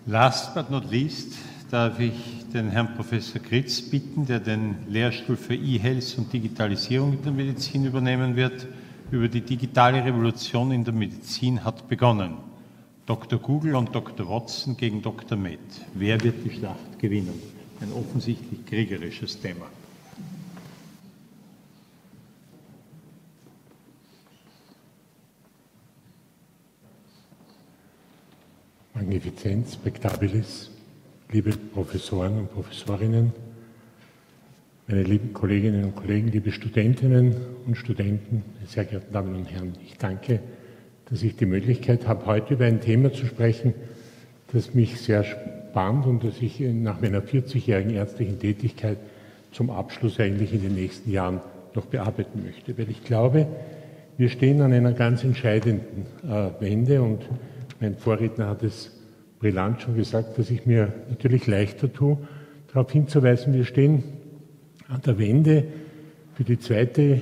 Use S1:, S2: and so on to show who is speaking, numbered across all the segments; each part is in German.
S1: Last but not least darf ich den Herrn Professor Gritz bitten, der den Lehrstuhl für E-Health und Digitalisierung in der Medizin übernehmen wird. Über die digitale Revolution in der Medizin hat begonnen. Dr. Google und Dr. Watson gegen Dr. Med. Wer wird die Schlacht gewinnen? Ein offensichtlich kriegerisches Thema.
S2: Magnificenz, Spectabilis, liebe Professoren und Professorinnen, meine lieben Kolleginnen und Kollegen, liebe Studentinnen und Studenten, sehr geehrte Damen und Herren, ich danke, dass ich die Möglichkeit habe, heute über ein Thema zu sprechen, das mich sehr spannt und das ich nach meiner 40-jährigen ärztlichen Tätigkeit zum Abschluss eigentlich in den nächsten Jahren noch bearbeiten möchte. Weil ich glaube, wir stehen an einer ganz entscheidenden Wende und mein Vorredner hat es brillant schon gesagt, dass ich mir natürlich leichter tue, darauf hinzuweisen, wir stehen an der Wende für die zweite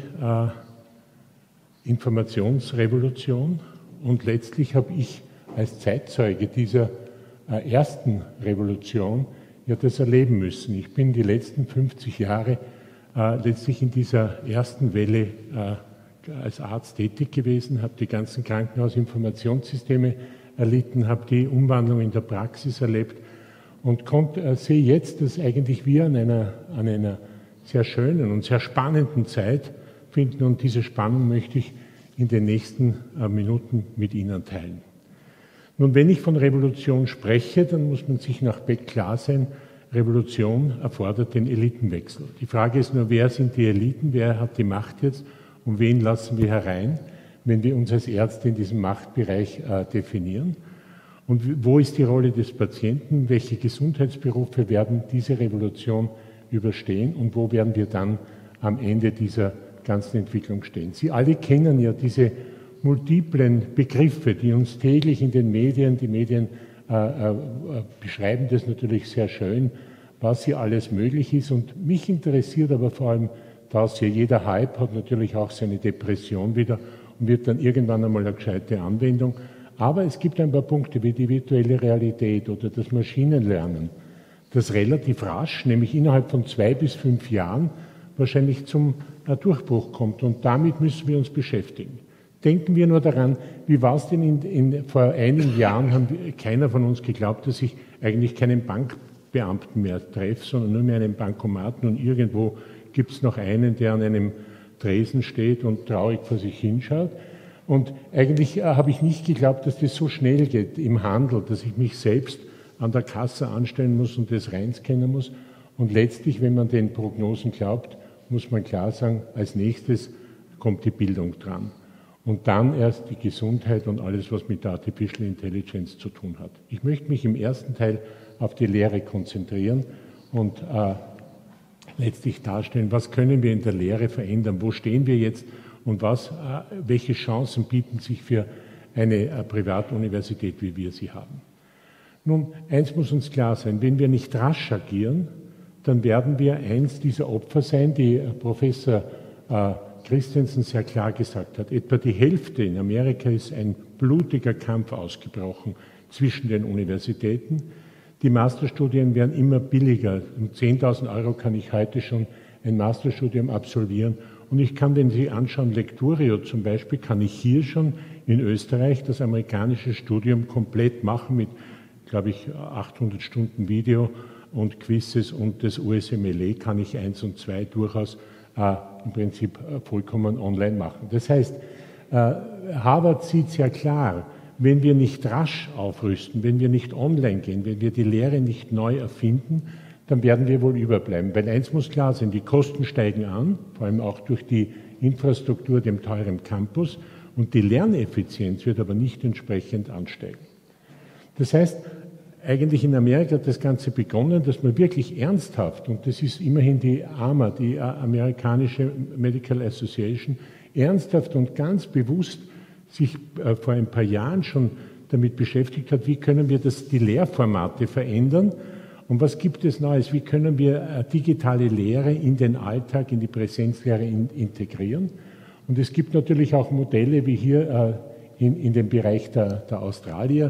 S2: Informationsrevolution und letztlich habe ich als Zeitzeuge dieser ersten Revolution ja das erleben müssen. Ich bin die letzten 50 Jahre letztlich in dieser ersten Welle als Arzt tätig gewesen, habe die ganzen Krankenhausinformationssysteme erlitten, habe die Umwandlung in der Praxis erlebt und sehe jetzt, dass eigentlich wir an einer sehr schönen und sehr spannenden Zeit finden und diese Spannung möchte ich in den nächsten Minuten mit Ihnen teilen. Nun, wenn ich von Revolution spreche, dann muss man sich nach Beck klar sein, Revolution erfordert den Elitenwechsel. Die Frage ist nur, wer sind die Eliten, wer hat die Macht jetzt und wen lassen wir herein, wenn wir uns als Ärzte in diesem Machtbereich definieren. Und wo ist die Rolle des Patienten? Welche Gesundheitsberufe werden diese Revolution überstehen? Und wo werden wir dann am Ende dieser ganzen Entwicklung stehen? Sie alle kennen ja diese multiplen Begriffe, die uns täglich in den Medien, die Medien beschreiben das natürlich sehr schön, was hier alles möglich ist. Und mich interessiert aber vor allem das hier. Jeder Hype hat natürlich auch seine Depression wieder und wird dann irgendwann einmal eine gescheite Anwendung. Aber es gibt ein paar Punkte wie die virtuelle Realität oder das Maschinenlernen, das relativ rasch, nämlich innerhalb von 2 bis 5 Jahren, wahrscheinlich zum Durchbruch kommt. Und damit müssen wir uns beschäftigen. Denken wir nur daran, wie war es denn vor einigen Jahren, keiner von uns geglaubt, dass ich eigentlich keinen Bankbeamten mehr treffe, sondern nur mehr einen Bankomaten und irgendwo gibt es noch einen, der an einem Tresen steht und traurig vor sich hinschaut. Und eigentlich habe ich nicht geglaubt, dass das so schnell geht im Handel, dass ich mich selbst an der Kasse anstellen muss und das reinscannen muss. Und letztlich, wenn man den Prognosen glaubt, muss man klar sagen, als nächstes kommt die Bildung dran. Und dann erst die Gesundheit und alles, was mit der Artificial Intelligence zu tun hat. Ich möchte mich im ersten Teil auf die Lehre konzentrieren und letztlich darstellen, was können wir in der Lehre verändern, wo stehen wir jetzt und welche Chancen bieten sich für eine Privatuniversität, wie wir sie haben. Nun, eins muss uns klar sein, wenn wir nicht rasch agieren, dann werden wir eins dieser Opfer sein, die Professor Christensen sehr klar gesagt hat. Etwa die Hälfte in Amerika ist ein blutiger Kampf ausgebrochen zwischen den Universitäten. Die Masterstudien werden immer billiger. Um 10.000 € kann ich heute schon ein Masterstudium absolvieren. Und ich kann, wenn Sie anschauen, Lecturio zum Beispiel, kann ich hier schon in Österreich das amerikanische Studium komplett machen mit, glaube ich, 800 Stunden Video und Quizzes und das USMLE kann ich 1 und 2 durchaus im Prinzip vollkommen online machen. Das heißt, Harvard sieht sehr klar, wenn wir nicht rasch aufrüsten, wenn wir nicht online gehen, wenn wir die Lehre nicht neu erfinden, dann werden wir wohl überbleiben. Weil eins muss klar sein, die Kosten steigen an, vor allem auch durch die Infrastruktur, dem teuren Campus, und die Lerneffizienz wird aber nicht entsprechend ansteigen. Das heißt, eigentlich in Amerika hat das Ganze begonnen, dass man wirklich ernsthaft, und das ist immerhin die AMA, die amerikanische Medical Association, ernsthaft und ganz bewusst sich vor ein paar Jahren schon damit beschäftigt hat, wie können wir die Lehrformate verändern und was gibt es Neues, wie können wir digitale Lehre in den Alltag, in die Präsenzlehre integrieren. Und es gibt natürlich auch Modelle wie hier in dem Bereich der Australier,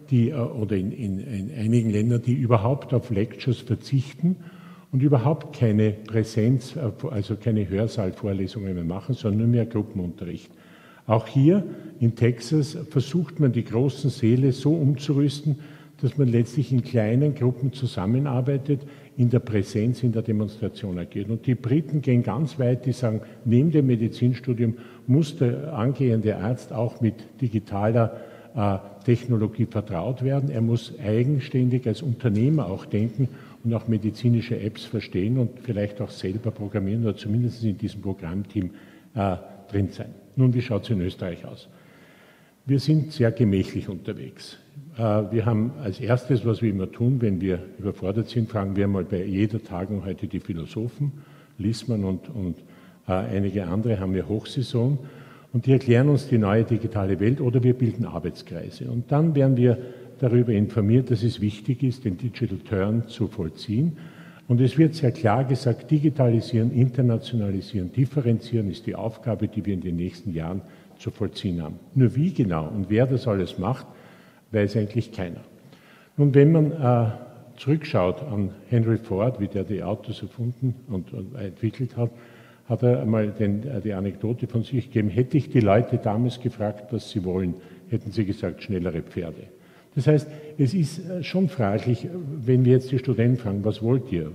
S2: oder in einigen Ländern, die überhaupt auf Lectures verzichten und überhaupt keine Präsenz, also keine Hörsaalvorlesungen mehr machen, sondern nur mehr Gruppenunterricht. Auch hier in Texas versucht man, die großen Säle so umzurüsten, dass man letztlich in kleinen Gruppen zusammenarbeitet, in der Präsenz, in der Demonstration agiert. Und die Briten gehen ganz weit, die sagen, neben dem Medizinstudium muss der angehende Arzt auch mit digitaler Technologie vertraut werden. Er muss eigenständig als Unternehmer auch denken und auch medizinische Apps verstehen und vielleicht auch selber programmieren oder zumindest in diesem Programmteam drin sein. Nun, wie schaut es in Österreich aus? Wir sind sehr gemächlich unterwegs. Wir haben als erstes, was wir immer tun, wenn wir überfordert sind, fragen wir mal bei jeder Tagung heute die Philosophen, Liessmann und einige andere haben wir Hochsaison und die erklären uns die neue digitale Welt oder wir bilden Arbeitskreise. Und dann werden wir darüber informiert, dass es wichtig ist, den Digital Turn zu vollziehen. Und es wird sehr klar gesagt, digitalisieren, internationalisieren, differenzieren ist die Aufgabe, die wir in den nächsten Jahren zu vollziehen haben. Nur wie genau und wer das alles macht, weiß eigentlich keiner. Nun, wenn man zurückschaut an Henry Ford, wie der die Autos erfunden und entwickelt hat, hat er einmal die Anekdote von sich gegeben, hätte ich die Leute damals gefragt, was sie wollen, hätten sie gesagt, schnellere Pferde. Das heißt, es ist schon fraglich, wenn wir jetzt die Studenten fragen, was wollt ihr,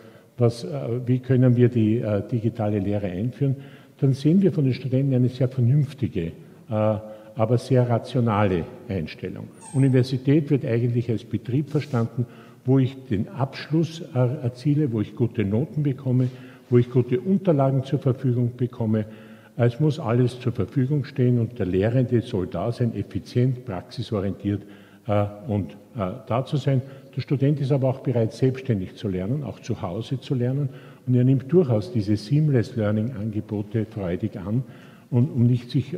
S2: wie können wir die digitale Lehre einführen, dann sehen wir von den Studenten eine sehr vernünftige, aber sehr rationale Einstellung. Universität wird eigentlich als Betrieb verstanden, wo ich den Abschluss erziele, wo ich gute Noten bekomme, wo ich gute Unterlagen zur Verfügung bekomme. Es muss alles zur Verfügung stehen und der Lehrende soll da sein, effizient, praxisorientiert und da zu sein. Der Student ist aber auch bereit, selbstständig zu lernen, auch zu Hause zu lernen. Und er nimmt durchaus diese Seamless Learning-Angebote freudig an, um nicht sich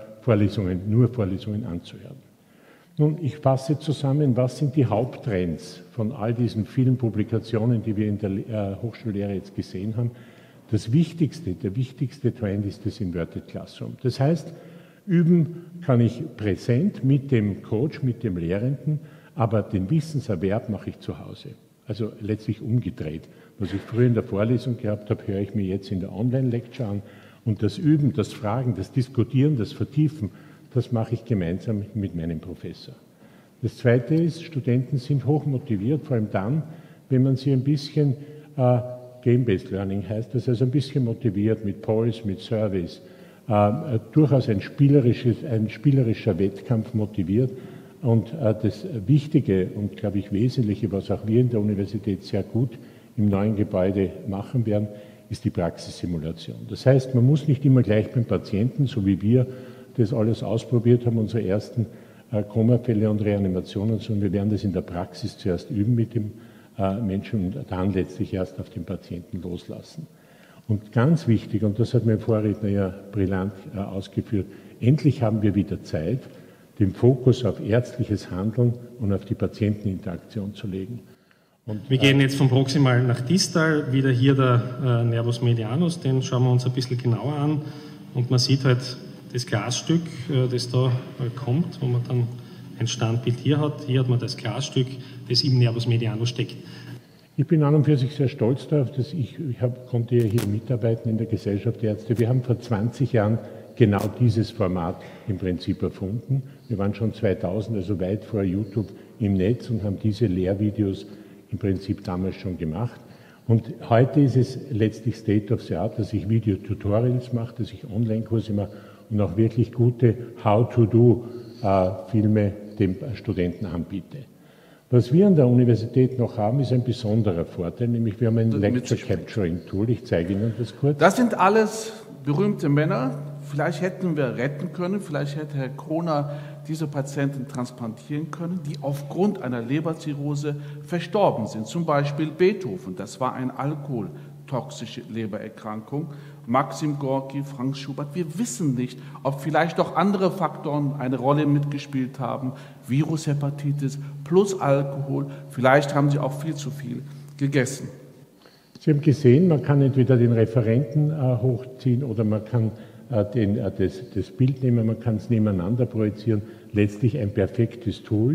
S2: nur Vorlesungen anzuhören. Nun, ich fasse zusammen, was sind die Haupttrends von all diesen vielen Publikationen, die wir in der Hochschullehre jetzt gesehen haben. Der wichtigste Trend ist das Inverted Classroom. Das heißt, üben kann ich präsent mit dem Coach, mit dem Lehrenden, aber den Wissenserwerb mache ich zu Hause. Also letztlich umgedreht. Was ich früher in der Vorlesung gehabt habe, höre ich mir jetzt in der Online-Lecture an. Und das Üben, das Fragen, das Diskutieren, das Vertiefen, das mache ich gemeinsam mit meinem Professor. Das Zweite ist, Studenten sind hochmotiviert, vor allem dann, wenn man sie ein bisschen Game-Based Learning heißt, das also ein bisschen motiviert mit Polls, mit Surveys, durchaus ein spielerischer Wettkampf motiviert. Und das Wichtige und, glaube ich, Wesentliche, was auch wir in der Universität sehr gut im neuen Gebäude machen werden, ist die Praxissimulation. Das heißt, man muss nicht immer gleich beim Patienten, so wie wir das alles ausprobiert haben, unsere ersten Komafälle und Reanimationen, sondern wir werden das in der Praxis zuerst üben mit dem Menschen und dann letztlich erst auf den Patienten loslassen. Und ganz wichtig, und das hat mein Vorredner ja brillant ausgeführt, endlich haben wir wieder Zeit, den Fokus auf ärztliches Handeln und auf die Patienteninteraktion zu legen. Und,
S3: wir gehen jetzt von proximal nach distal, wieder hier der Nervus medianus, den schauen wir uns ein bisschen genauer an und man sieht halt das Glasstück, das da kommt, wo man dann ein Standbild hier hat. Hier hat man das Glasstück, das im Nervus medianus steckt.
S2: Ich bin an und für sich sehr stolz darauf, dass ich konnte ja hier mitarbeiten in der Gesellschaft der Ärzte. Wir haben vor 20 Jahren genau dieses Format im Prinzip erfunden. Wir waren schon 2000, also weit vor YouTube im Netz und haben diese Lehrvideos im Prinzip damals schon gemacht. Und heute ist es letztlich State of the Art, dass ich Videotutorials mache, dass ich Online-Kurse mache und auch wirklich gute How-to-Do-Filme dem Studenten anbiete. Was wir an der Universität noch haben, ist ein besonderer Vorteil, nämlich wir haben ein Lecture Capturing Tool. Ich zeige Ihnen das kurz.
S4: Das sind alles berühmte Männer. Vielleicht hätten wir retten können, vielleicht hätte Herr Kroner diese Patienten transplantieren können, die aufgrund einer Leberzirrhose verstorben sind. Zum Beispiel Beethoven, das war eine alkoholtoxische Lebererkrankung. Maxim Gorki, Franz Schubert. Wir wissen nicht, ob vielleicht doch andere Faktoren eine Rolle mitgespielt haben. Virushepatitis plus Alkohol. Vielleicht haben sie auch viel zu viel gegessen.
S2: Sie haben gesehen, man kann entweder den Referenten hochziehen oder man kann das Bild nehmen, man kann es nebeneinander projizieren. Letztlich ein perfektes Tool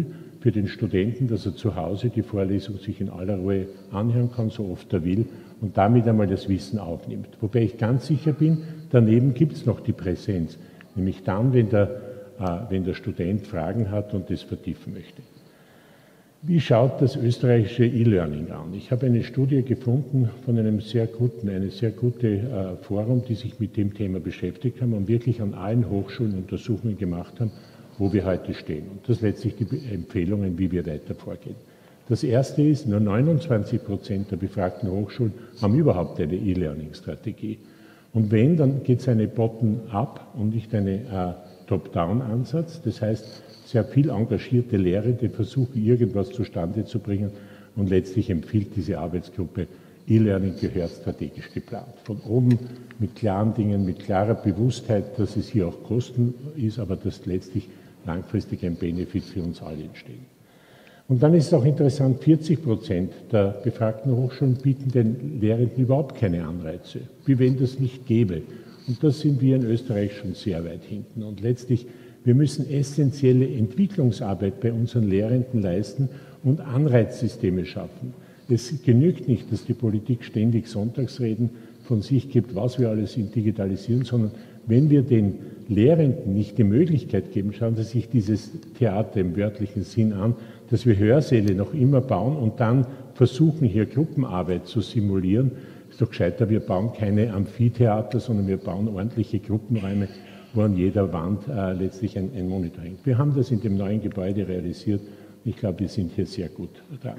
S2: für den Studenten, dass er zu Hause die Vorlesung sich in aller Ruhe anhören kann, so oft er will, und damit einmal das Wissen aufnimmt. Wobei ich ganz sicher bin, daneben gibt es noch die Präsenz, nämlich dann, wenn der Student Fragen hat und das vertiefen möchte. Wie schaut das österreichische E-Learning an? Ich habe eine Studie gefunden von eine sehr gute Forum, die sich mit dem Thema beschäftigt haben und wirklich an allen Hochschulen Untersuchungen gemacht haben, wo wir heute stehen. Und das letztlich die Empfehlungen, wie wir weiter vorgehen. Das erste ist, nur 29% der befragten Hochschulen haben überhaupt eine E-Learning-Strategie. Und wenn, dann geht es eine Bottom-up und nicht eine Top-down-Ansatz. Das heißt, sehr viel engagierte Lehrende versuchen, irgendwas zustande zu bringen und letztlich empfiehlt diese Arbeitsgruppe, E-Learning gehört strategisch geplant. Von oben mit klaren Dingen, mit klarer Bewusstheit, dass es hier auch Kosten ist, aber dass letztlich langfristig ein Benefit für uns alle entsteht. Und dann ist es auch interessant, 40% der befragten Hochschulen bieten den Lehrenden überhaupt keine Anreize, wie wenn das nicht gäbe. Und da sind wir in Österreich schon sehr weit hinten. Und letztlich, wir müssen essentielle Entwicklungsarbeit bei unseren Lehrenden leisten und Anreizsysteme schaffen. Es genügt nicht, dass die Politik ständig Sonntagsreden von sich gibt, was wir alles digitalisieren, sondern wenn wir den Lehrenden nicht die Möglichkeit geben, schauen Sie sich dieses Theater im wörtlichen Sinn an, dass wir Hörsäle noch immer bauen und dann versuchen, hier Gruppenarbeit zu simulieren, ist doch gescheiter, wir bauen keine Amphitheater, sondern wir bauen ordentliche Gruppenräume, wo an jeder Wand letztlich ein Monitor hängt. Wir haben das in dem neuen Gebäude realisiert. Ich glaube, wir sind hier sehr gut dran.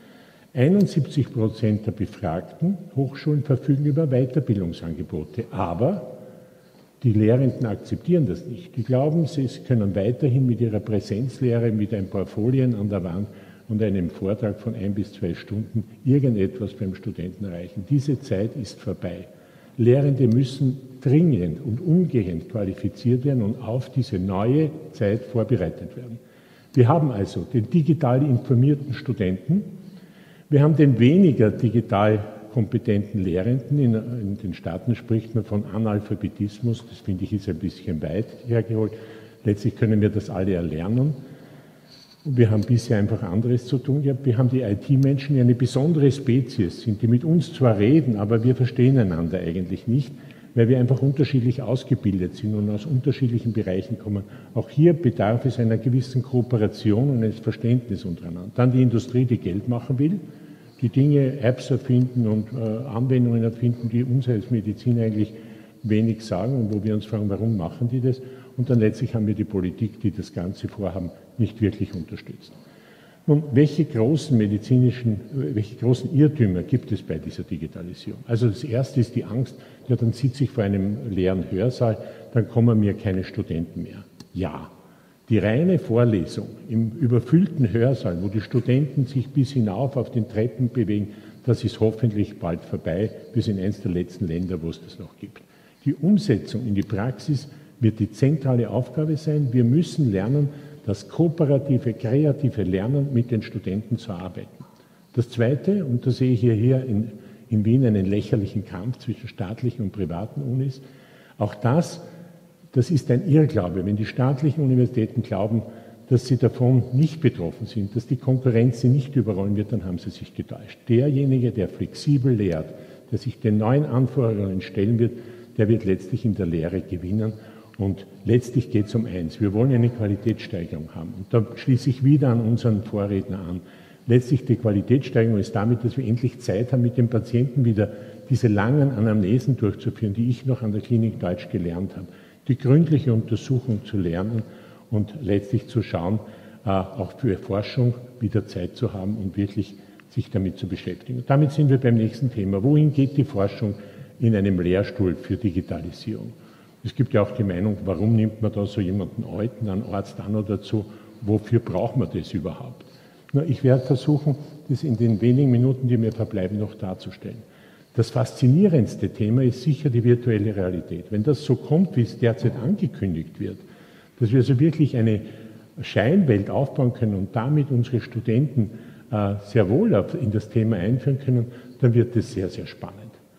S2: 71% der befragten Hochschulen verfügen über Weiterbildungsangebote, aber die Lehrenden akzeptieren das nicht. Die glauben, sie können weiterhin mit ihrer Präsenzlehre, mit ein paar Folien an der Wand und einem Vortrag von 1 bis 2 Stunden irgendetwas beim Studenten erreichen. Diese Zeit ist vorbei. Lehrende müssen dringend und umgehend qualifiziert werden und auf diese neue Zeit vorbereitet werden. Wir haben also den digital informierten Studenten, wir haben den weniger digital kompetenten Lehrenden. In den Staaten spricht man von Analphabetismus, das finde ich ist ein bisschen weit hergeholt. Letztlich können wir das alle erlernen. Und wir haben bisher einfach anderes zu tun gehabt. Wir haben die IT-Menschen, die eine besondere Spezies sind, die mit uns zwar reden, aber wir verstehen einander eigentlich nicht, weil wir einfach unterschiedlich ausgebildet sind und aus unterschiedlichen Bereichen kommen. Auch hier bedarf es einer gewissen Kooperation und eines Verständnisses untereinander. Dann die Industrie, die Geld machen will, die Dinge, Apps erfinden und Anwendungen erfinden, die uns als Medizin eigentlich wenig sagen und wo wir uns fragen, warum machen die das? Und dann letztlich haben wir die Politik, die das ganze Vorhaben nicht wirklich unterstützt. Nun, welche großen Irrtümer gibt es bei dieser Digitalisierung? Also das erste ist die Angst, ja, dann sitze ich vor einem leeren Hörsaal, dann kommen mir keine Studenten mehr. Ja, die reine Vorlesung im überfüllten Hörsaal, wo die Studenten sich bis hinauf auf den Treppen bewegen, das ist hoffentlich bald vorbei. Wir sind eines der letzten Länder, wo es das noch gibt. Die Umsetzung in die Praxis wird die zentrale Aufgabe sein. Wir müssen lernen, das kooperative, kreative Lernen mit den Studenten zu arbeiten. Das Zweite, und da sehe ich hier in Wien einen lächerlichen Kampf zwischen staatlichen und privaten Unis, auch das ist ein Irrglaube. Wenn die staatlichen Universitäten glauben, dass sie davon nicht betroffen sind, dass die Konkurrenz sie nicht überrollen wird, dann haben sie sich getäuscht. Derjenige, der flexibel lehrt, der sich den neuen Anforderungen stellen wird, der wird letztlich in der Lehre gewinnen. Und letztlich geht es um eins. Wir wollen eine Qualitätssteigerung haben. Und da schließe ich wieder an unseren Vorredner an. Letztlich die Qualitätssteigerung ist damit, dass wir endlich Zeit haben, mit dem Patienten wieder diese langen Anamnesen durchzuführen, die ich noch an der Klinik Deutsch gelernt habe. Die gründliche Untersuchung zu lernen und letztlich zu schauen, auch für Forschung wieder Zeit zu haben und wirklich sich damit zu beschäftigen. Und damit sind wir beim nächsten Thema. Wohin geht die Forschung in einem Lehrstuhl für Digitalisierung? Es gibt ja auch die Meinung, warum nimmt man da so jemanden Alten, einen Arzt an oder dazu? Wofür braucht man das überhaupt? Na, ich werde versuchen, das in den wenigen Minuten, die mir verbleiben, noch darzustellen. Das faszinierendste Thema ist sicher die virtuelle Realität. Wenn das so kommt, wie es derzeit angekündigt wird, dass wir also wirklich eine Scheinwelt aufbauen können und damit unsere Studenten sehr wohl in das Thema einführen können, dann wird das sehr, sehr spannend.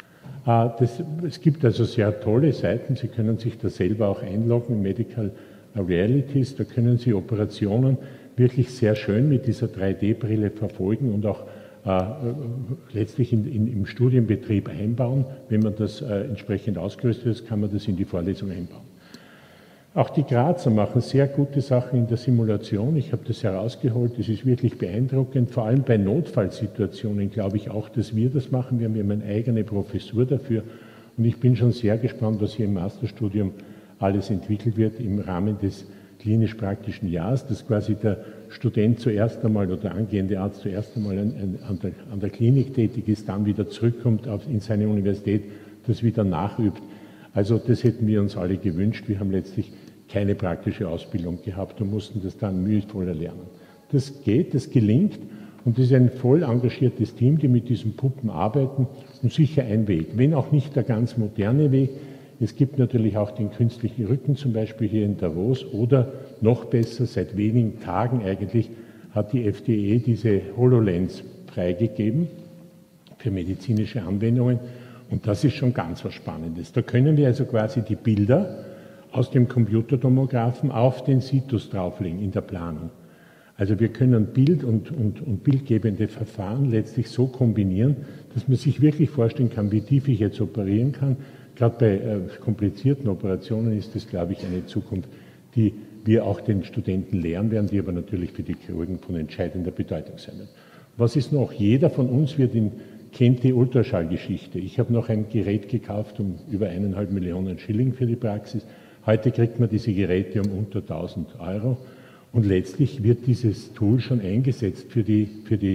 S2: Es gibt also sehr tolle Seiten, Sie können sich da selber auch einloggen, Medical Realities, da können Sie Operationen wirklich sehr schön mit dieser 3D-Brille verfolgen und auch letztlich im Studienbetrieb einbauen. Wenn man das entsprechend ausgerüstet ist, kann man das in die Vorlesung einbauen. Auch die Grazer machen sehr gute Sachen in der Simulation. Ich habe das herausgeholt, das ist wirklich beeindruckend. Vor allem bei Notfallsituationen glaube ich auch, dass wir das machen. Wir haben eine eigene Professur dafür. Und ich bin schon sehr gespannt, was hier im Masterstudium alles entwickelt wird im Rahmen des klinisch-praktischen Jahres, dass quasi der Student zuerst einmal oder der angehende Arzt zuerst einmal an der Klinik tätig ist, dann wieder zurückkommt in seine Universität, das wieder nachübt. Also das hätten wir uns alle gewünscht. Wir haben letztlich keine praktische Ausbildung gehabt und mussten das dann mühevoll erlernen. Das geht, das gelingt und das ist ein voll engagiertes Team, die mit diesen Puppen arbeiten und sicher ein Weg, wenn auch nicht der ganz moderne Weg. Es gibt natürlich auch den künstlichen Rücken, zum Beispiel hier in Davos, oder noch besser, seit wenigen Tagen eigentlich hat die FDA diese HoloLens freigegeben für medizinische Anwendungen und das ist schon ganz was Spannendes. Da können wir also quasi die Bilder aus dem Computertomographen auf den Situs drauflegen in der Planung. Also wir können Bild und bildgebende Verfahren letztlich so kombinieren, dass man sich wirklich vorstellen kann, wie tief ich jetzt operieren kann. Gerade bei komplizierten Operationen ist das, glaube ich, eine Zukunft, die wir auch den Studenten lehren werden, die aber natürlich für die Chirurgen von entscheidender Bedeutung sein wird. Was ist noch? Jeder von uns kennt die Ultraschallgeschichte. Ich habe noch ein Gerät gekauft um über 1,5 Millionen Schilling für die Praxis. Heute kriegt man diese Geräte um unter 1.000 Euro. Und letztlich wird dieses Tool schon eingesetzt für die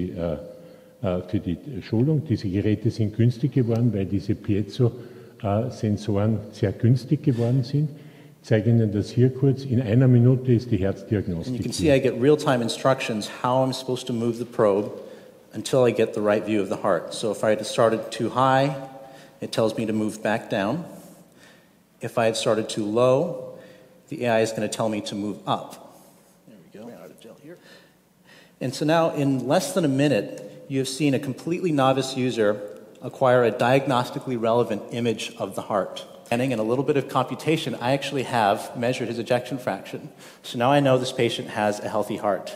S2: Schulung. Diese Geräte sind günstig geworden, weil diese Piezo-Sensoren sehr günstig geworden sind. Ich zeige Ihnen das hier kurz. In einer Minute ist die Herzdiagnostik.
S5: And you can see I get real-time instructions how I'm supposed to move the probe until I get the right view of the heart. So if I had started too high, it tells me to move back down. If I had started too low, the AI is going to tell me to move up. There we go. Out of gel here. And so now in less than a minute, you have seen a completely novice user acquire a diagnostically relevant image of the heart. And a little bit of computation, I actually have measured his ejection fraction. So now I know this patient has a healthy heart.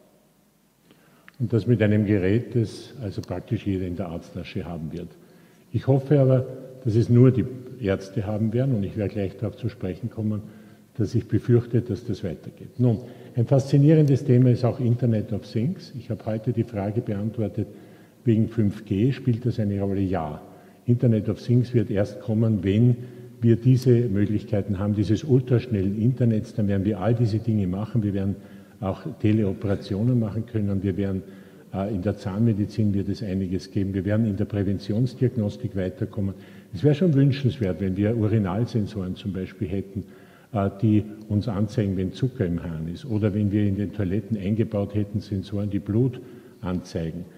S2: Und das mit einem Gerät, das also praktisch jeder in der Arzttasche haben wird. Ich hoffe aber, dass es nur die Ärzte haben werden und ich werde gleich darauf zu sprechen kommen, dass ich befürchte, dass das weitergeht. Nun, ein faszinierendes Thema ist auch Internet of Things. Ich habe heute die Frage beantwortet, wegen 5G spielt das eine Rolle? Ja. Internet of Things wird erst kommen, wenn wir diese Möglichkeiten haben, dieses ultraschnellen Internets, dann werden wir all diese Dinge machen. Wir werden auch Teleoperationen machen können. Wir werden in der Zahnmedizin wird es einiges geben. Wir werden in der Präventionsdiagnostik weiterkommen. Es wäre schon wünschenswert, wenn wir Urinalsensoren zum Beispiel hätten, die uns anzeigen, wenn Zucker im Hahn ist. Oder wenn wir in den Toiletten eingebaut hätten, Sensoren, die Blut anzeigen.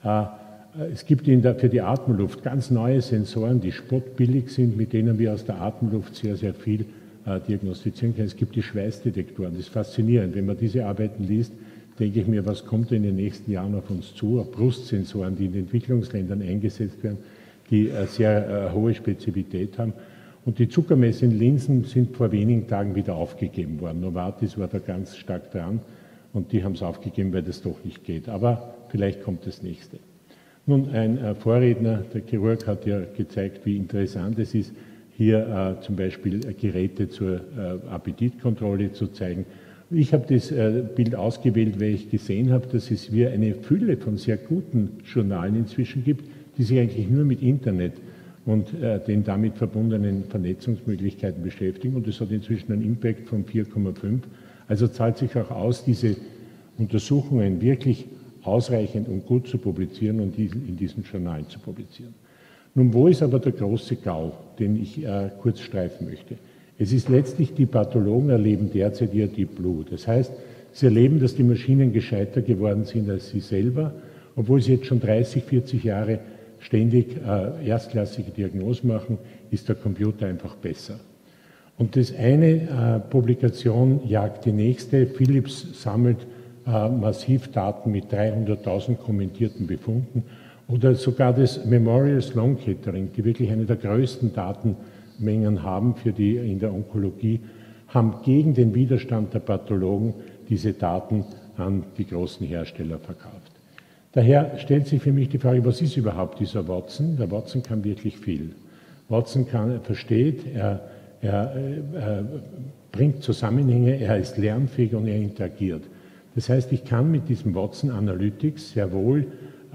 S2: Es gibt für die Atemluft ganz neue Sensoren, die spottbillig sind, mit denen wir aus der Atemluft sehr, sehr viel diagnostizieren können. Es gibt die Schweißdetektoren. Das ist faszinierend. Wenn man diese Arbeiten liest, denke ich mir, was kommt in den nächsten Jahren auf uns zu? Auch Brustsensoren, die in den Entwicklungsländern eingesetzt werden, die sehr hohe Spezifität haben. Und die Zuckermesser in Linsen sind vor wenigen Tagen wieder aufgegeben worden. Novartis war da ganz stark dran und die haben es aufgegeben, weil das doch nicht geht. Aber vielleicht kommt das nächste. Nun, ein Vorredner, der Chirurg, hat ja gezeigt, wie interessant es ist, hier zum Beispiel Geräte zur Appetitkontrolle zu zeigen. Ich habe das Bild ausgewählt, weil ich gesehen habe, dass es wie eine Fülle von sehr guten Journalen inzwischen gibt, die sich eigentlich nur mit Internet und den damit verbundenen Vernetzungsmöglichkeiten beschäftigen. Und das hat inzwischen einen Impact von 4,5. Also zahlt sich auch aus, diese Untersuchungen wirklich ausreichend und gut zu publizieren und in diesen Journalen zu publizieren. Nun, wo ist aber der große GAU, den ich kurz streifen möchte? Es ist letztlich, die Pathologen erleben derzeit ihr Deep Blue. Das heißt, sie erleben, dass die Maschinen gescheiter geworden sind als sie selber, obwohl sie jetzt schon 30, 40 Jahre ständig erstklassige Diagnosen machen, ist der Computer einfach besser. Und das eine Publikation jagt die nächste. Philips sammelt massiv Daten mit 300.000 kommentierten Befunden. Oder sogar das Memorial Sloan Kettering, die wirklich eine der größten Datenmengen haben in der Onkologie, haben gegen den Widerstand der Pathologen diese Daten an die großen Hersteller verkauft. Daher stellt sich für mich die Frage, was ist überhaupt dieser Watson? Der Watson kann wirklich viel. Watson versteht, er bringt Zusammenhänge, er ist lernfähig und er interagiert. Das heißt, ich kann mit diesem Watson Analytics sehr wohl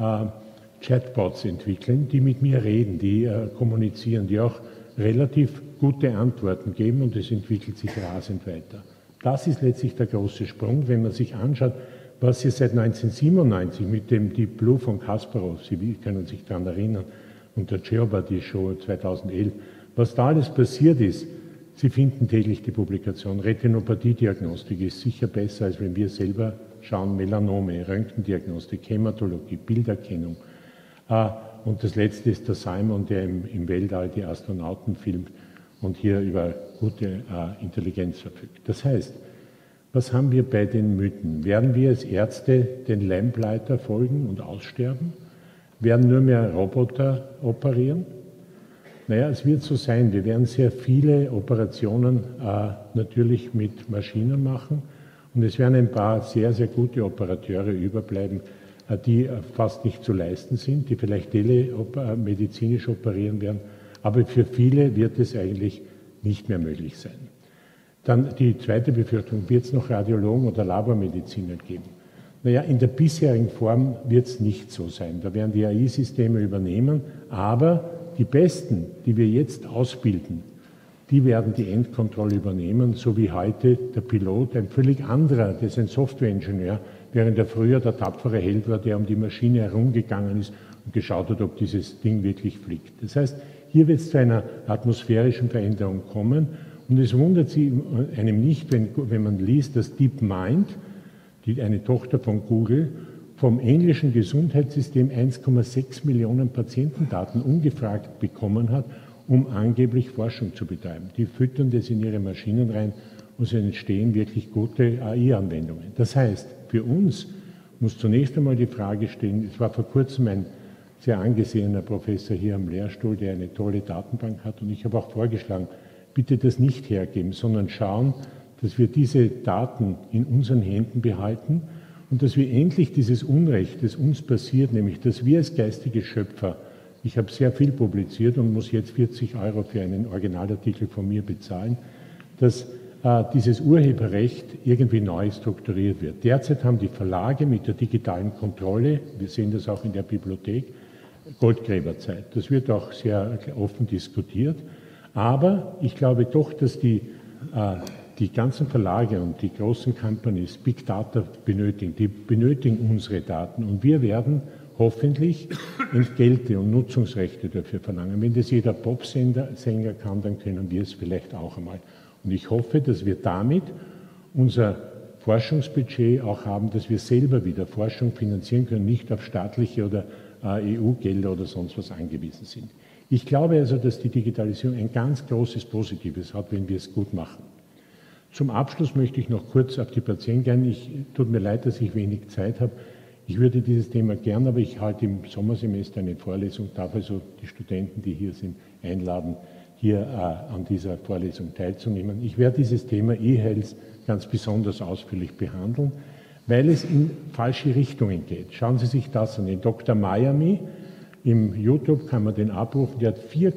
S2: Chatbots entwickeln, die mit mir reden, die kommunizieren, die auch relativ gute Antworten geben und es entwickelt sich rasend weiter. Das ist letztlich der große Sprung, wenn man sich anschaut, was hier seit 1997 mit dem Deep Blue von Kasparov, Sie können sich daran erinnern, und der Jeopardy-Show 2011, was da alles passiert ist. Sie finden täglich die Publikation. Retinopathie-Diagnostik ist sicher besser, als wenn wir selber schauen, Melanome, Röntgendiagnostik, Hämatologie, Bilderkennung. Und das letzte ist der Simon, der im Weltall die Astronauten filmt und hier über gute Intelligenz verfügt. Das heißt, was haben wir bei den Mythen? Werden wir als Ärzte den Lamplighter folgen und aussterben? Werden nur mehr Roboter operieren? Naja, es wird so sein. Wir werden sehr viele Operationen natürlich mit Maschinen machen und es werden ein paar sehr, sehr gute Operateure überbleiben, die fast nicht zu leisten sind, die vielleicht telemedizinisch operieren werden, aber für viele wird es eigentlich nicht mehr möglich sein. Dann die zweite Befürchtung, wird es noch Radiologen oder Labormediziner geben? Naja, in der bisherigen Form wird es nicht so sein. Da werden die AI-Systeme übernehmen, aber die Besten, die wir jetzt ausbilden, die werden die Endkontrolle übernehmen, so wie heute der Pilot, ein völlig anderer, der ist ein Softwareingenieur, während er früher der tapfere Held war, der um die Maschine herumgegangen ist und geschaut hat, ob dieses Ding wirklich fliegt. Das heißt, hier wird es zu einer atmosphärischen Veränderung kommen und es wundert Sie einem nicht, wenn man liest, dass DeepMind, eine Tochter von Google, vom englischen Gesundheitssystem 1,6 Millionen Patientendaten ungefragt bekommen hat, um angeblich Forschung zu betreiben. Die füttern das in ihre Maschinen rein und es entstehen wirklich gute AI-Anwendungen. Das heißt, für uns muss zunächst einmal die Frage stehen, es war vor kurzem ein sehr angesehener Professor hier am Lehrstuhl, der eine tolle Datenbank hat und ich habe auch vorgeschlagen, bitte das nicht hergeben, sondern schauen, dass wir diese Daten in unseren Händen behalten und dass wir endlich dieses Unrecht, das uns passiert, nämlich dass wir als geistige Schöpfer, ich habe sehr viel publiziert und muss jetzt 40 € für einen Originalartikel von mir bezahlen, dass dieses Urheberrecht irgendwie neu strukturiert wird. Derzeit haben die Verlage mit der digitalen Kontrolle, wir sehen das auch in der Bibliothek, Goldgräberzeit. Das wird auch sehr offen diskutiert. Aber ich glaube doch, dass die ganzen Verlage und die großen Companies Big Data benötigen. Die benötigen unsere Daten und wir werden hoffentlich Entgelte und Nutzungsrechte dafür verlangen. Wenn das jeder Popsänger kann, dann können wir es vielleicht auch einmal. Und ich hoffe, dass wir damit unser Forschungsbudget auch haben, dass wir selber wieder Forschung finanzieren können, nicht auf staatliche oder EU-Gelder oder sonst was angewiesen sind. Ich glaube also, dass die Digitalisierung ein ganz großes Positives hat, wenn wir es gut machen. Zum Abschluss möchte ich noch kurz auf die Patienten gehen. Tut mir leid, dass ich wenig Zeit habe. Ich würde dieses Thema gern, aber ich halte im Sommersemester eine Vorlesung, darf also die Studenten, die hier sind, einladen, hier an dieser Vorlesung teilzunehmen. Ich werde dieses Thema E-Health ganz besonders ausführlich behandeln, weil es in falsche Richtungen geht. Schauen Sie sich das an. Den Dr. Miami, im YouTube kann man den abrufen, der hat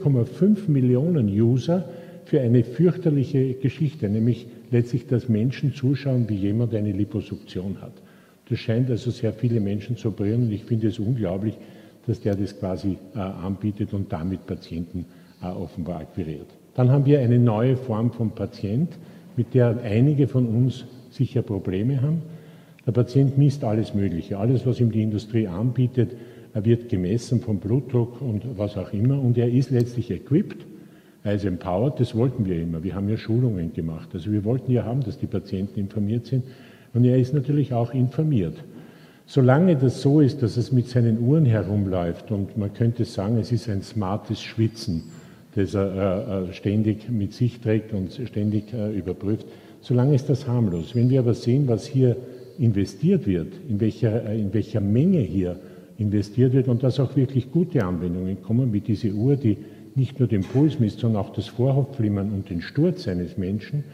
S2: 4,5 Millionen User für eine fürchterliche Geschichte, nämlich letztlich, dass Menschen zuschauen, wie jemand eine Liposuktion hat. Das scheint also sehr viele Menschen zu operieren und ich finde es unglaublich, dass der das quasi anbietet und damit Patienten offenbar akquiriert. Dann haben wir eine neue Form von Patient, mit der einige von uns sicher Probleme haben. Der Patient misst alles Mögliche, alles, was ihm die Industrie anbietet, er wird gemessen vom Blutdruck und was auch immer und er ist letztlich equipped, er ist empowered, das wollten wir immer, wir haben ja Schulungen gemacht, also wir wollten ja haben, dass die Patienten informiert sind und er ist natürlich auch informiert. Solange das so ist, dass es mit seinen Uhren herumläuft und man könnte sagen, es ist ein smartes Schwitzen, das er ständig mit sich trägt und ständig überprüft, solange ist das harmlos. Wenn wir aber sehen, was hier investiert wird, in welcher Menge hier investiert wird und dass auch wirklich gute Anwendungen kommen, wie diese Uhr, die nicht nur den Puls misst, sondern auch das Vorhofflimmern und den Sturz eines Menschen,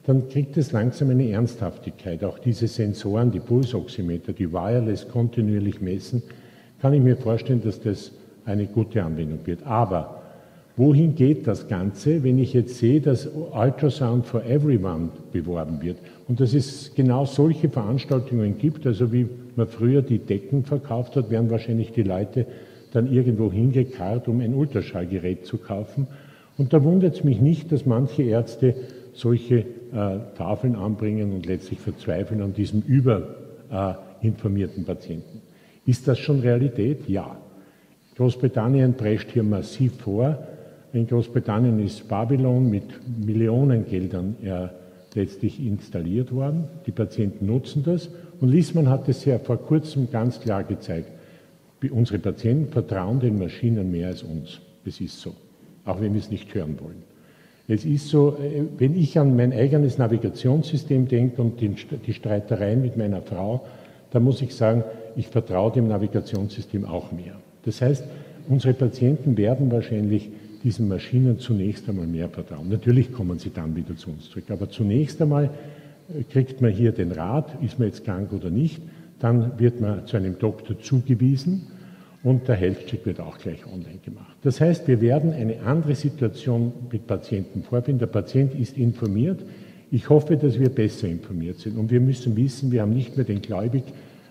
S2: dann kriegt es langsam eine Ernsthaftigkeit. Auch diese Sensoren, die Pulsoximeter, die wireless kontinuierlich messen, kann ich mir vorstellen, dass das eine gute Anwendung wird. Aber wohin geht das Ganze, wenn ich jetzt sehe, dass Ultrasound for Everyone beworben wird und dass es genau solche Veranstaltungen gibt, also wie man früher die Decken verkauft hat, werden wahrscheinlich die Leute dann irgendwo hingekarrt, um ein Ultraschallgerät zu kaufen. Und da wundert es mich nicht, dass manche Ärzte solche Tafeln anbringen und letztlich verzweifeln an diesem überinformierten Patienten. Ist das schon Realität? Ja. Großbritannien prescht hier massiv vor. In Großbritannien ist Babylon mit Millionengeldern letztlich installiert worden. Die Patienten nutzen das. Und Liessmann hat es ja vor kurzem ganz klar gezeigt. Unsere Patienten vertrauen den Maschinen mehr als uns. Das ist so, auch wenn wir es nicht hören wollen. Es ist so, wenn ich an mein eigenes Navigationssystem denke und die Streitereien mit meiner Frau, da muss ich sagen, ich vertraue dem Navigationssystem auch mehr. Das heißt, unsere Patienten werden wahrscheinlich diesen Maschinen zunächst einmal mehr vertrauen. Natürlich kommen sie dann wieder zu uns zurück, aber zunächst einmal kriegt man hier den Rat, ist man jetzt krank oder nicht, dann wird man zu einem Doktor zugewiesen und der Health-Check wird auch gleich online gemacht. Das heißt, wir werden eine andere Situation mit Patienten vorfinden. Der Patient ist informiert. Ich hoffe, dass wir besser informiert sind. Und wir müssen wissen, wir haben nicht mehr den gläubig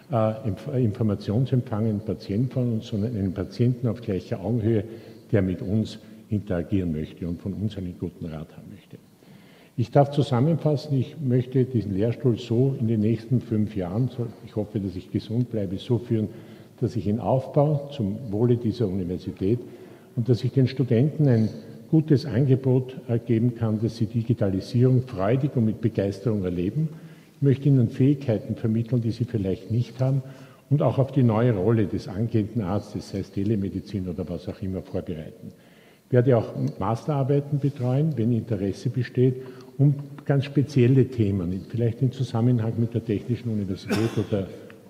S2: informationsempfangenen Patienten von uns, sondern einen Patienten auf gleicher Augenhöhe, der mit uns interagieren möchte und von uns einen guten Rat haben möchte. Ich darf zusammenfassen, ich möchte diesen Lehrstuhl so in den nächsten 5 Jahren, ich hoffe, dass ich gesund bleibe, so führen, dass ich ihn aufbaue zum Wohle dieser Universität und dass ich den Studenten ein gutes Angebot geben kann, dass sie Digitalisierung freudig und mit Begeisterung erleben. Ich möchte ihnen Fähigkeiten vermitteln, die sie vielleicht nicht haben und auch auf die neue Rolle des angehenden Arztes, sei es Telemedizin oder was auch immer, vorbereiten. Ich werde auch Masterarbeiten betreuen, wenn Interesse besteht, um ganz spezielle Themen, vielleicht in Zusammenhang mit der Technischen Universität oder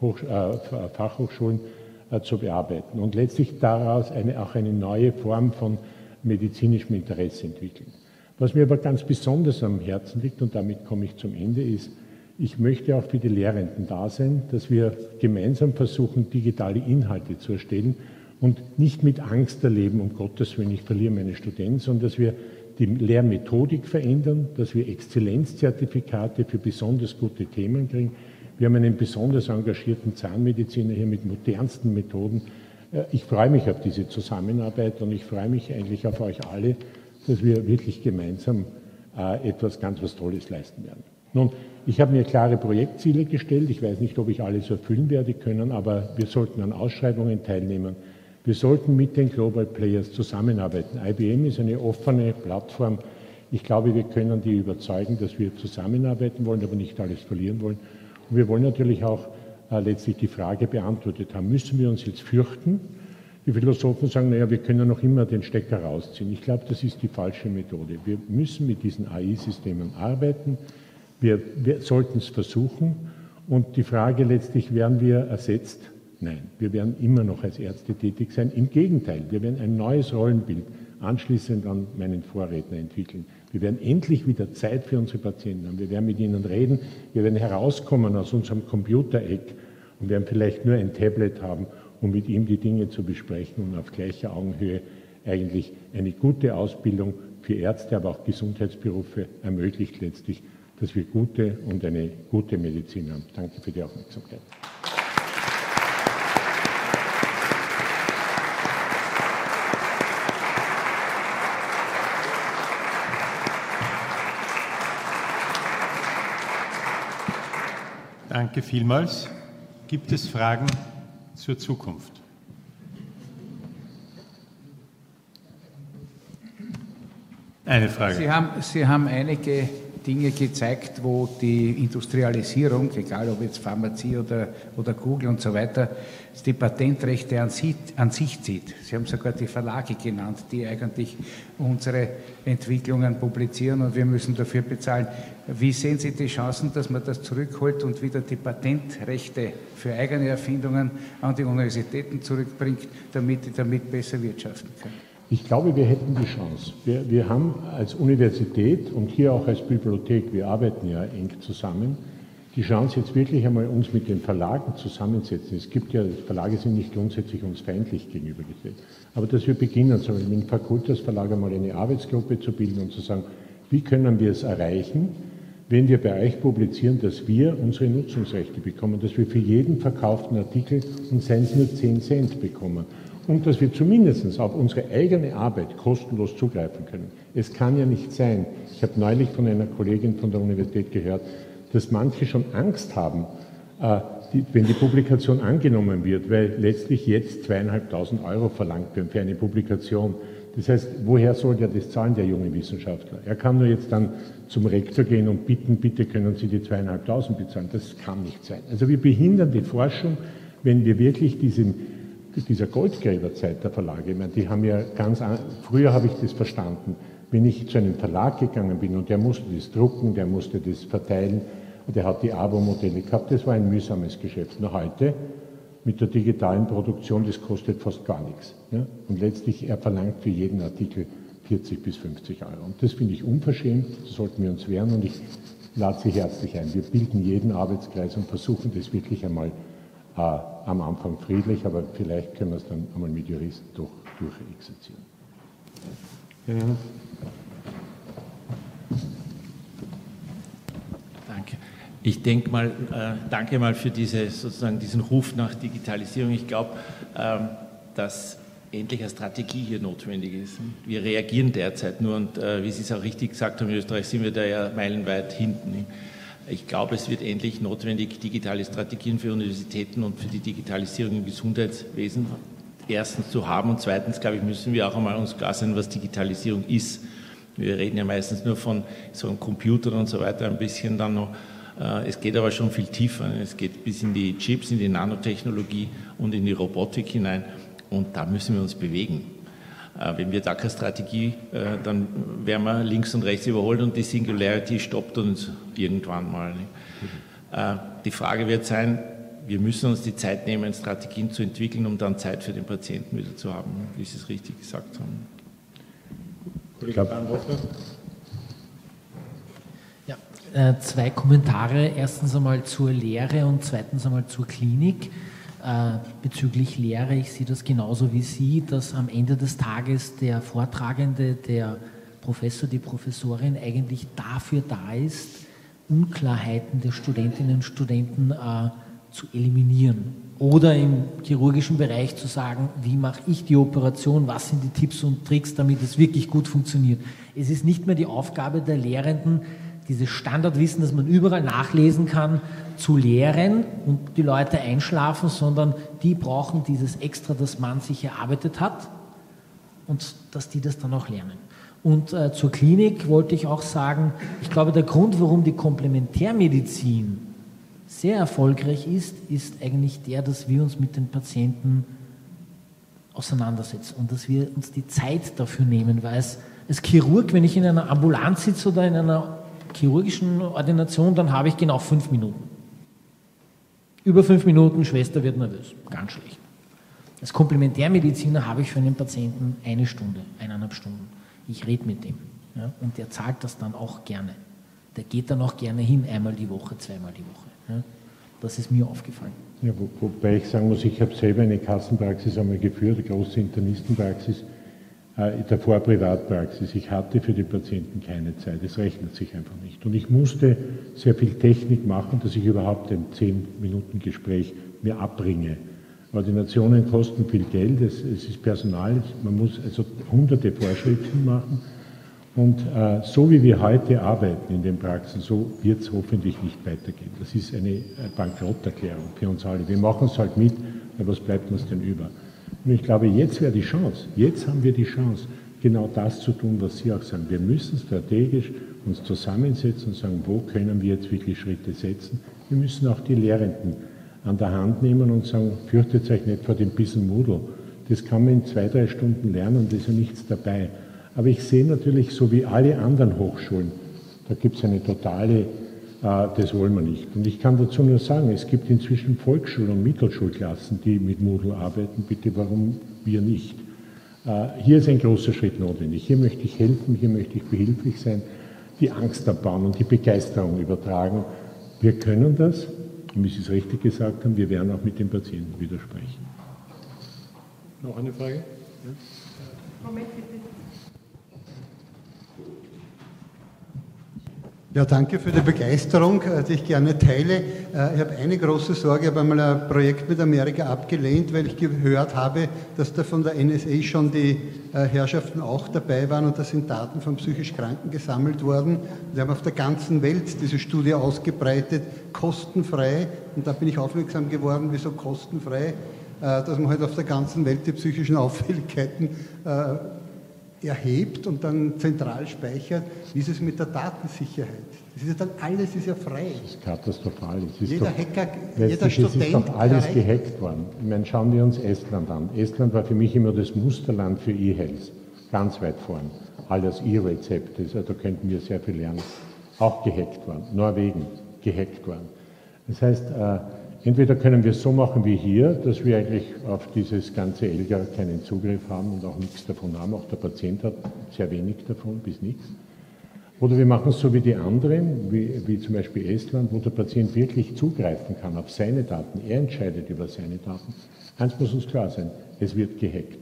S2: Fachhochschulen zu bearbeiten und letztlich daraus auch eine neue Form von medizinischem Interesse entwickeln. Was mir aber ganz besonders am Herzen liegt, und damit komme ich zum Ende, ist, ich möchte auch für die Lehrenden da sein, dass wir gemeinsam versuchen, digitale Inhalte zu erstellen und nicht mit Angst erleben, um Gottes Willen, ich verliere meine Studenten, sondern dass wir die Lehrmethodik verändern, dass wir Exzellenzzertifikate für besonders gute Themen kriegen. Wir haben einen besonders engagierten Zahnmediziner hier mit modernsten Methoden. Ich freue mich auf diese Zusammenarbeit und ich freue mich eigentlich auf euch alle, dass wir wirklich gemeinsam etwas ganz was Tolles leisten werden. Nun, ich habe mir klare Projektziele gestellt. Ich weiß nicht, ob ich alles erfüllen werde können, aber wir sollten an Ausschreibungen teilnehmen. Wir sollten mit den Global Players zusammenarbeiten. IBM ist eine offene Plattform. Ich glaube, wir können die überzeugen, dass wir zusammenarbeiten wollen, aber nicht alles verlieren wollen. Und wir wollen natürlich auch letztlich die Frage beantwortet haben, müssen wir uns jetzt fürchten? Die Philosophen sagen, naja, wir können noch immer den Stecker rausziehen. Ich glaube, das ist die falsche Methode. Wir müssen mit diesen AI-Systemen arbeiten. Wir sollten es versuchen. Und die Frage letztlich, werden wir ersetzt? Nein, wir werden immer noch als Ärzte tätig sein. Im Gegenteil, wir werden ein neues Rollenbild anschließend an meinen Vorredner entwickeln. Wir werden endlich wieder Zeit für unsere Patienten haben. Wir werden mit ihnen reden. Wir werden herauskommen aus unserem Computereck und werden vielleicht nur ein Tablet haben, um mit ihm die Dinge zu besprechen und auf gleicher Augenhöhe eigentlich eine gute Ausbildung für Ärzte, aber auch Gesundheitsberufe ermöglicht letztlich, dass wir gute und eine gute Medizin haben. Danke für die Aufmerksamkeit.
S1: Danke vielmals. Gibt es Fragen zur Zukunft? Eine Frage.
S6: Sie haben einige Dinge gezeigt, wo die Industrialisierung, egal ob jetzt Pharmazie oder Google und so weiter, die Patentrechte an sich zieht. Sie haben sogar die Verlage genannt, die eigentlich unsere Entwicklungen publizieren und wir müssen dafür bezahlen. Wie sehen Sie die Chancen, dass man das zurückholt und wieder die Patentrechte für eigene Erfindungen an die Universitäten zurückbringt, damit die damit besser wirtschaften können?
S2: Ich glaube, wir hätten die Chance. Wir haben als Universität und hier auch als Bibliothek, wir arbeiten ja eng zusammen, die Chance jetzt wirklich einmal uns mit den Verlagen zusammensetzen. Es gibt ja, Verlage sind nicht grundsätzlich uns feindlich gegenübergestellt, aber dass wir beginnen, so mit dem Fakultas Verlag einmal eine Arbeitsgruppe zu bilden und zu sagen, wie können wir es erreichen, wenn wir bei euch publizieren, dass wir unsere Nutzungsrechte bekommen, dass wir für jeden verkauften Artikel, und seien es nur 10 Cent, bekommen. Und dass wir zumindest auf unsere eigene Arbeit kostenlos zugreifen können. Es kann ja nicht sein, ich habe neulich von einer Kollegin von der Universität gehört, dass manche schon Angst haben, wenn die Publikation angenommen wird, weil letztlich jetzt 2.500 € verlangt werden für eine Publikation. Das heißt, woher soll der das zahlen, der junge Wissenschaftler? Er kann nur jetzt dann zum Rektor gehen und bitten, bitte können Sie die 2.500 bezahlen. Das kann nicht sein. Also wir behindern die Forschung, wenn wir wirklich dieser Goldgräberzeit der Verlage, ich meine, die haben ja früher habe ich das verstanden, wenn ich zu einem Verlag gegangen bin und der musste das drucken, der musste das verteilen und der hat die Abo-Modelle gehabt, das war ein mühsames Geschäft. Nur heute mit der digitalen Produktion, das kostet fast gar nichts. Ja? Und letztlich, er verlangt für jeden Artikel 40 bis 50 €. Und das finde ich unverschämt, das sollten wir uns wehren und ich lade Sie herzlich ein. Wir bilden jeden Arbeitskreis und versuchen das wirklich einmal am Anfang friedlich, aber vielleicht können wir es dann einmal mit Juristen doch durchexerzieren.
S7: Ja.
S8: Danke. Ich denke mal, danke mal für diesen Ruf nach Digitalisierung. Ich glaube, dass endlich eine Strategie hier notwendig ist. Wir reagieren derzeit nur und wie Sie es auch richtig gesagt haben, in Österreich sind wir da ja meilenweit hinten. Ich glaube, es wird endlich notwendig, digitale Strategien für Universitäten und für die Digitalisierung im Gesundheitswesen erstens zu haben und zweitens, glaube ich, müssen wir auch einmal uns klar sein, was Digitalisierung ist. Wir reden ja meistens nur von so einem Computer und so weiter, ein bisschen dann noch. Es geht aber schon viel tiefer. Es geht bis in die Chips, in die Nanotechnologie und in die Robotik hinein und da müssen wir uns bewegen. Wenn wir da keine Strategie, dann werden wir links und rechts überholt und die Singularity stoppt uns irgendwann mal. Die Frage wird sein, wir müssen uns die Zeit nehmen, Strategien zu entwickeln, um dann Zeit für den Patienten wieder zu haben, wie Sie es richtig gesagt haben.
S2: Kollege
S9: Ja, 2 Kommentare. Erstens einmal zur Lehre und zweitens einmal zur Klinik. Bezüglich Lehre, ich sehe das genauso wie Sie, dass am Ende des Tages der Vortragende, der Professor, die Professorin eigentlich dafür da ist, Unklarheiten der Studentinnen und Studenten zu eliminieren. Oder im chirurgischen Bereich zu sagen, wie mache ich die Operation, was sind die Tipps und Tricks, damit es wirklich gut funktioniert. Es ist nicht mehr die Aufgabe der Lehrenden, dieses Standardwissen, das man überall nachlesen kann, zu lehren und die Leute einschlafen, sondern die brauchen dieses Extra, das man sich erarbeitet hat und dass die das dann auch lernen. Und zur Klinik wollte ich auch sagen, ich glaube, der Grund, warum die Komplementärmedizin sehr erfolgreich ist, ist eigentlich der, dass wir uns mit den Patienten auseinandersetzen und dass wir uns die Zeit dafür nehmen, weil es als Chirurg, wenn ich in einer Ambulanz sitze oder in einer chirurgischen Ordination, dann habe ich genau 5 Minuten. Über 5 Minuten, Schwester wird nervös, ganz schlecht. Als Komplementärmediziner habe ich für einen Patienten 1 Stunde, 1,5 Stunden. Ich rede mit dem, ja, und der zahlt das dann auch gerne. Der geht dann auch gerne hin, einmal die Woche, zweimal die Woche. Ja. Das ist mir aufgefallen.
S2: Ja, wobei ich sagen muss, ich habe selber eine Kassenpraxis einmal geführt, eine große Internistenpraxis, davor Privatpraxis. Ich hatte für die Patienten keine Zeit, es rechnet sich einfach nicht. Und ich musste sehr viel Technik machen, dass ich überhaupt ein 10-Minuten-Gespräch mir abbringe. Ordinationen kosten viel Geld, es ist Personal, man muss also hunderte Vorschriften machen. Und so wie wir heute arbeiten in den Praxen, so wird es hoffentlich nicht weitergehen. Das ist eine Bankrotterklärung für uns alle. Wir machen es halt mit, aber was bleibt uns denn über? Und ich glaube, jetzt wäre die Chance, jetzt haben wir die Chance, genau das zu tun, was Sie auch sagen. Wir müssen strategisch uns zusammensetzen und sagen, wo können wir jetzt wirklich Schritte setzen. Wir müssen auch die Lehrenden an der Hand nehmen und sagen, fürchtet euch nicht vor dem bisschen Moodle. Das kann man in 2-3 Stunden lernen, da ist ja nichts dabei. Aber ich sehe natürlich, so wie alle anderen Hochschulen, da gibt es eine totale, das wollen wir nicht. Und ich kann dazu nur sagen, es gibt inzwischen Volksschul- und Mittelschulklassen, die mit Moodle arbeiten. Bitte, warum wir nicht? Hier ist ein großer Schritt notwendig. Hier möchte ich helfen, hier möchte ich behilflich sein, die Angst abbauen und die Begeisterung übertragen. Wir können das, und wie Sie es richtig gesagt haben, wir werden auch mit den Patienten widersprechen.
S10: Noch eine Frage? Ja.
S11: Moment, bitte.
S12: Ja, danke für die Begeisterung, die ich gerne teile. Ich habe eine große Sorge, ich habe einmal ein Projekt mit Amerika abgelehnt, weil ich gehört habe, dass da von der NSA schon die Herrschaften auch dabei waren und da sind Daten von psychisch Kranken gesammelt worden. Sie haben auf der ganzen Welt diese Studie ausgebreitet, kostenfrei. Und da bin ich aufmerksam geworden, wieso kostenfrei, dass man halt auf der ganzen Welt die psychischen Auffälligkeiten erhebt und dann zentral speichert. Wie ist es mit der Datensicherheit? Das ist ja dann alles ist ja frei.
S2: Das ist katastrophal. Es ist
S12: jeder
S2: doch,
S12: Hacker, jeder Student...
S2: Es ist doch alles gehackt worden. Ich meine, schauen wir uns Estland an. Estland war für mich immer das Musterland für E-Health. Ganz weit vorn. Alles E-Rezepte, also da könnten wir sehr viel lernen. Auch gehackt worden. Norwegen, gehackt worden. Das heißt, entweder können wir es so machen wie hier, dass wir eigentlich auf dieses ganze ELGA keinen Zugriff haben und auch nichts davon haben. Auch der Patient hat sehr wenig davon, bis nichts. Oder wir machen es so wie die anderen, wie zum Beispiel Estland, wo der Patient wirklich zugreifen kann auf seine Daten. Er entscheidet über seine Daten. Eins muss uns klar sein, es wird gehackt.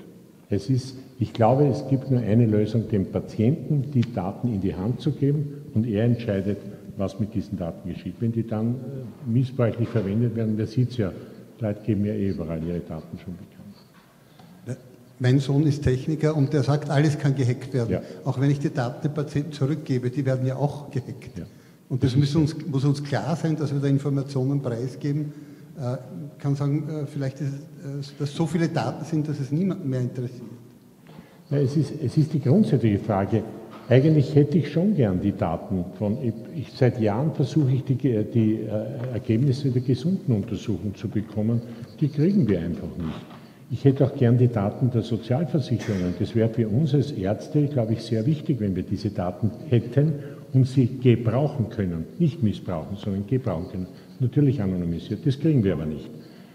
S2: Ich glaube, es gibt nur eine Lösung, dem Patienten die Daten in die Hand zu geben und er entscheidet, was mit diesen Daten geschieht. Wenn die dann missbräuchlich verwendet werden, wer sieht es ja, Leute geben ja überall ihre Daten schon bekannt.
S12: Mein Sohn ist Techniker und der sagt, alles kann gehackt werden.
S2: Ja.
S12: Auch wenn ich die Daten dem Patienten zurückgebe, die werden ja auch gehackt.
S2: Ja.
S12: Und das muss uns klar sein, dass wir da Informationen preisgeben. Ich kann sagen, vielleicht ist es, dass so viele Daten sind, dass es niemanden mehr interessiert.
S2: Ja, es ist die grundsätzliche Frage. Eigentlich hätte ich schon gern die Daten seit Jahren versuche ich die Ergebnisse der Gesundenuntersuchung zu bekommen. Die kriegen wir einfach nicht. Ich hätte auch gern die Daten der Sozialversicherungen. Das wäre für uns als Ärzte, glaube ich, sehr wichtig, wenn wir diese Daten hätten und sie gebrauchen können. Nicht missbrauchen, sondern gebrauchen können. Natürlich anonymisiert, das kriegen wir aber nicht.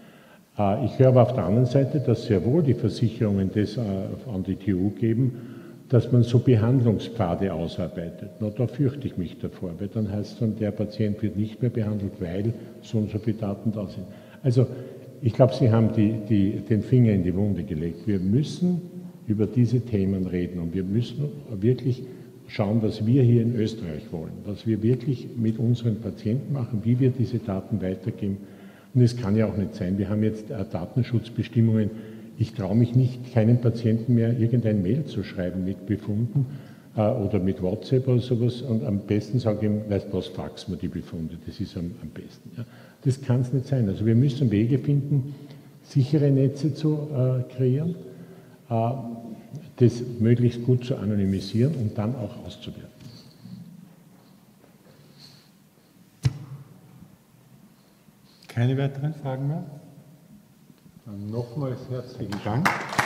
S2: Ich höre aber auf der anderen Seite, dass sehr wohl die Versicherungen das an die TU geben, dass man so Behandlungspfade ausarbeitet. Na, da fürchte ich mich davor, weil dann heißt es dann, der Patient wird nicht mehr behandelt, weil so und so viele Daten da sind. Also ich glaube, Sie haben den Finger in die Wunde gelegt. Wir müssen über diese Themen reden und wir müssen wirklich schauen, was wir hier in Österreich wollen, was wir wirklich mit unseren Patienten machen, wie wir diese Daten weitergeben. Und es kann ja auch nicht sein, wir haben jetzt Datenschutzbestimmungen. Ich traue mich nicht, keinem Patienten mehr irgendein Mail zu schreiben mit Befunden oder mit WhatsApp oder sowas. Und am besten sage ich ihm, weißt du was, fax mir die Befunde, das ist am besten. Ja. Das kann es nicht sein. Also wir müssen Wege finden, sichere Netze zu kreieren, das möglichst gut zu anonymisieren und dann auch auszuwerten.
S1: Keine weiteren Fragen mehr? Dann nochmals herzlichen Dank.